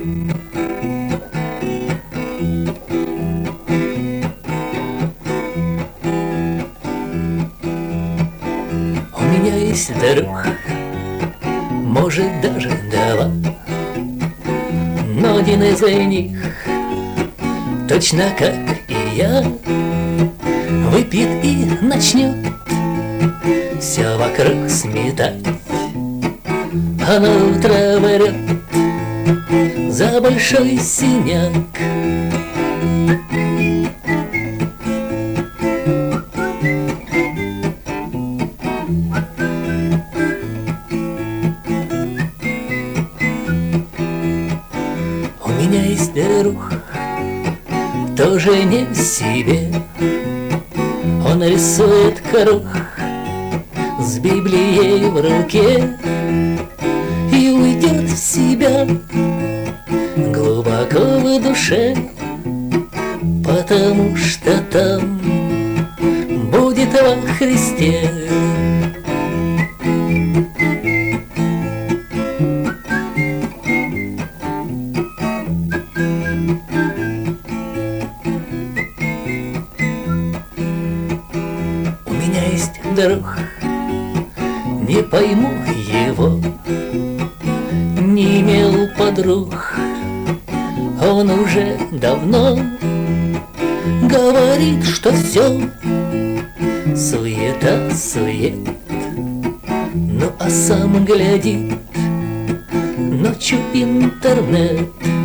У меня есть друг, может даже два, но один из них, точно как и я, выпьет и начнет все вокруг сметать, а на утро врет за большой синяк. У меня есть друг, тоже не в себе. Он рисует круг с Библией в руке и уйдет в себя глубоко в душе, потому что там будет во Христе. У меня есть друг, не пойму его, не имел подруг, он уже давно говорит, что все суета-сует, ну а сам глядит ночью интернет.